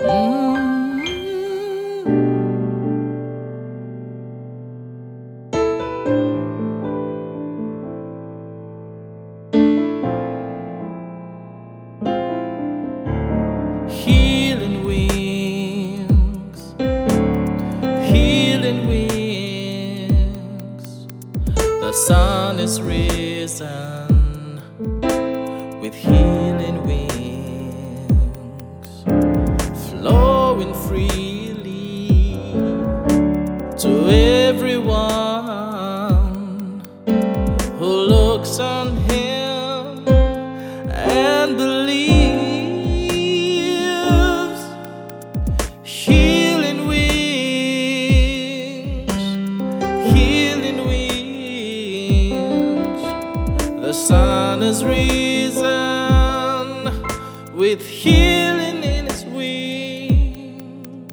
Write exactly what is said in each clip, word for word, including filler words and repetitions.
Healing wings, healing wings. The sun is risen with healing wings, flowing freely to everyone who looks on Him and believes. Healing wings, healing wings. The sun is risen with healing in its wings.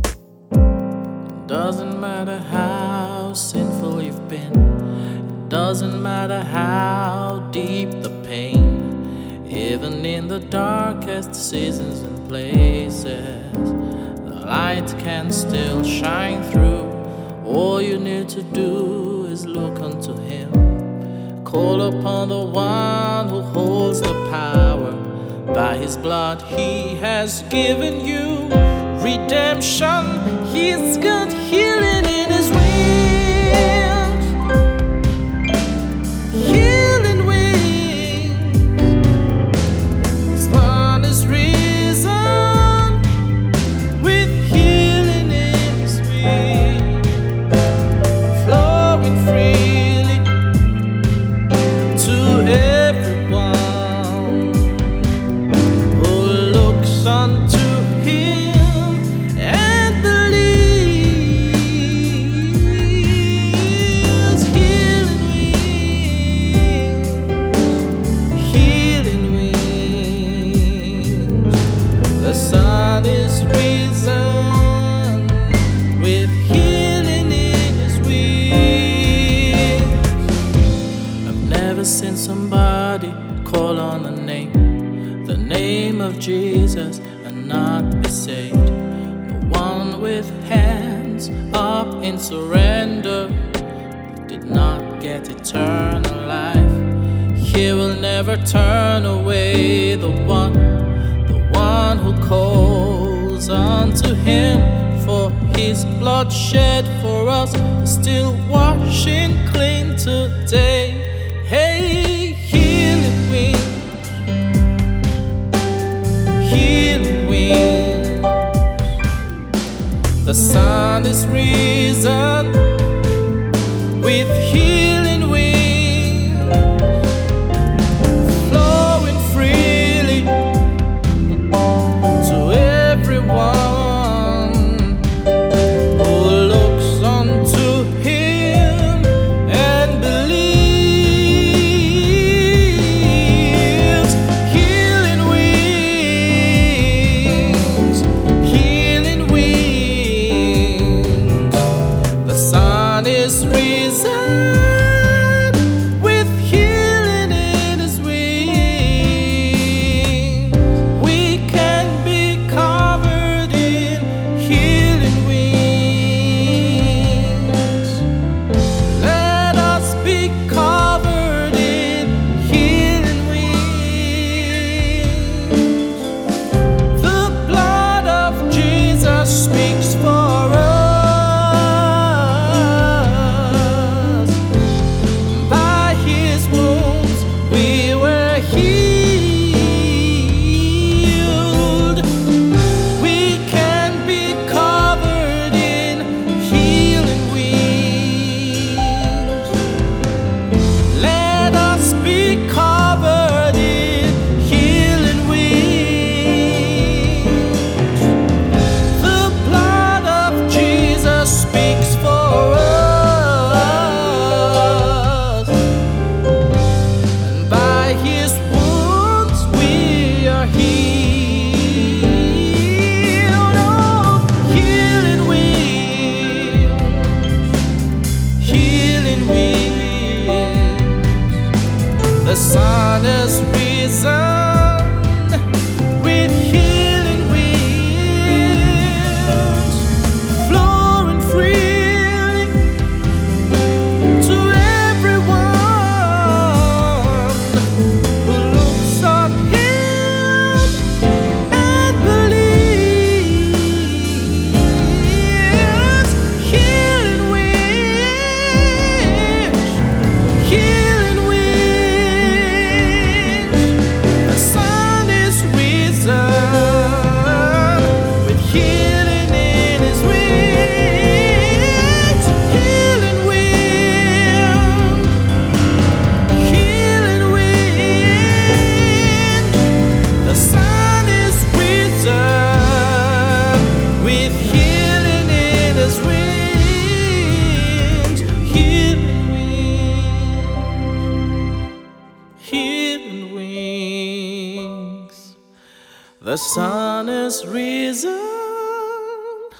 Doesn't matter how sinful you've been, it doesn't matter how deep the pain, even in the darkest seasons and places, the light can still shine through. All you need to do is look unto Him, call upon the one who holds the power. By His blood He has given you redemption. He's got healing in His wings, healing wings. The sun is risen with healing in His wings, flowing freely to everyone who looks unto Him and believes. Healing wings, healing wings. The sun is risen with healing in His wings. I've never seen somebody call on the name, the name of Jesus, and not be saved. No one with hands up in surrender did not get eternal life. He will never turn away the one, the one who calls unto Him. For His blood shed for us is still washing clean today. Hey, healing wings, healing wings. The sun is risen with healing wings, flowing freely to everyone who looks unto Him and believes. Healing wings, healing wings. The The sun is risen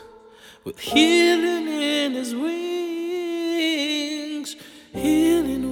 with healing in his wings, healing